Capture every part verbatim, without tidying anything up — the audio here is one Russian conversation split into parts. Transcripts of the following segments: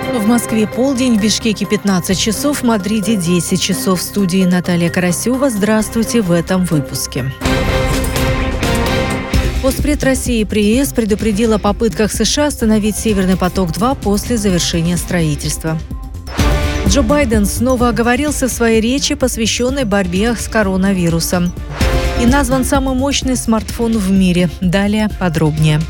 В Москве полдень, в Бишкеке пятнадцать часов, в Мадриде десять часов. В студии Наталья Карасева. Здравствуйте в этом выпуске. Постпред России при ЕС предупредил о попытках США остановить «Северный поток-два» после завершения строительства. Джо Байден снова оговорился в своей речи, посвященной борьбе с коронавирусом. И назван самый мощный смартфон в мире. Далее подробнее.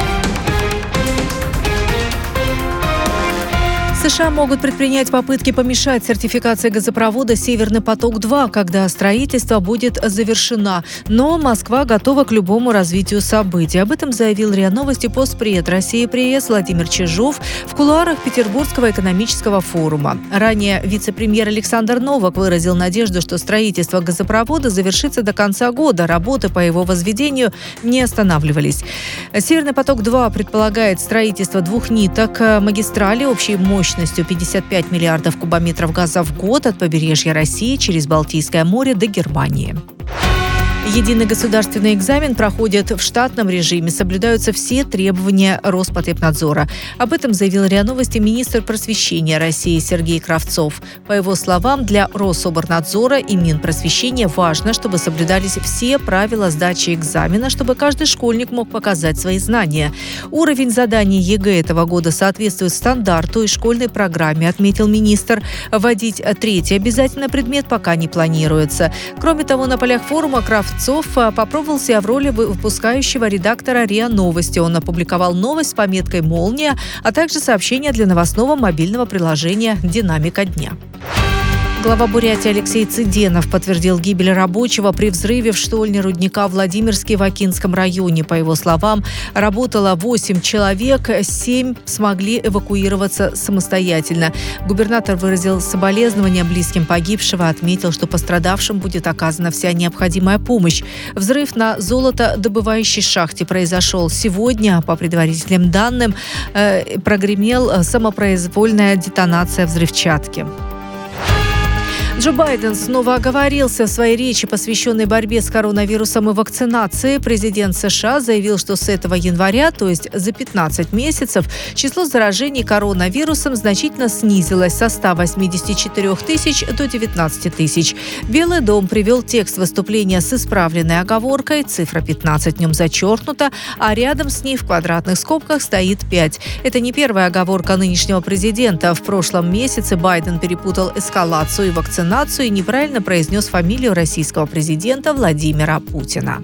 США могут предпринять попытки помешать сертификации газопровода «Северный поток-два», когда строительство будет завершено. Но Москва готова к любому развитию событий. Об этом заявил РИА Новости постпред России при ЕС Владимир Чижов в кулуарах Петербургского экономического форума. Ранее вице-премьер Александр Новак выразил надежду, что строительство газопровода завершится до конца года. Работы по его возведению не останавливались. «Северный поток-два» предполагает строительство двух ниток магистрали общей мощностью пятьдесят пять миллиардов кубометров газа в год от побережья России через Балтийское море до Германии. Единый государственный экзамен проходит в штатном режиме. Соблюдаются все требования Роспотребнадзора. Об этом заявил РИА Новости министр просвещения России Сергей Кравцов. По его словам, для Рособорнадзора и Минпросвещения важно, чтобы соблюдались все правила сдачи экзамена, чтобы каждый школьник мог показать свои знания. Уровень заданий ЕГЭ этого года соответствует стандарту и школьной программе, отметил министр. Вводить третий обязательный предмет пока не планируется. Кроме того, на полях форума Кравцов попробовал себя в роли выпускающего редактора РИА Новости. Он опубликовал новость с пометкой «Молния», а также сообщение для новостного мобильного приложения «Динамика дня». Глава Бурятии Алексей Цыденов подтвердил гибель рабочего при взрыве в штольне рудника Владимирский в Окинском районе. По его словам, работало восемь человек, семь смогли эвакуироваться самостоятельно. Губернатор выразил соболезнования близким погибшего, отметил, что пострадавшим будет оказана вся необходимая помощь. Взрыв на золотодобывающей шахте произошел сегодня. По предварительным данным, э, прогремел самопроизвольная детонация взрывчатки. Джо Байден снова оговорился в своей речи, посвященной борьбе с коронавирусом и вакцинации. Президент США заявил, что с этого января, то есть за пятнадцать месяцев, число заражений коронавирусом значительно снизилось со ста восьмидесяти четырёх тысяч до девятнадцати тысяч. Белый дом привел текст выступления с исправленной оговоркой. Цифра пятнадцать в нем зачеркнута, а рядом с ней в квадратных скобках стоит пять. Это не первая оговорка нынешнего президента. В прошлом месяце Байден перепутал эскалацию и вакцинацию и неправильно произнес фамилию российского президента Владимира Путина.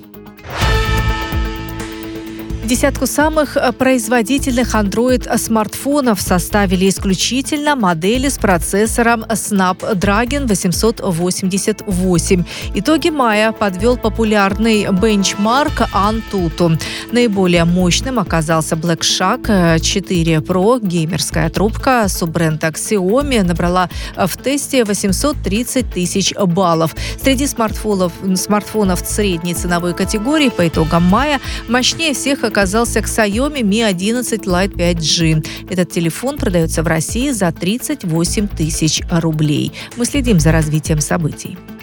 Десятку самых производительных Android-смартфонов составили исключительно модели с процессором Snapdragon восемьсот восемьдесят восемь. Итоги мая подвел популярный бенчмарк Antutu. Наиболее мощным оказался Black Shark четыре Pro. Геймерская трубка суббренда Xiaomi набрала в тесте восемьсот тридцать тысяч баллов. Среди смартфонов, смартфонов средней ценовой категории по итогам мая мощнее всех оказался Xiaomi Mi одиннадцать Lite пять джи. Этот телефон продается в России за тридцать восемь тысяч рублей. Мы следим за развитием событий.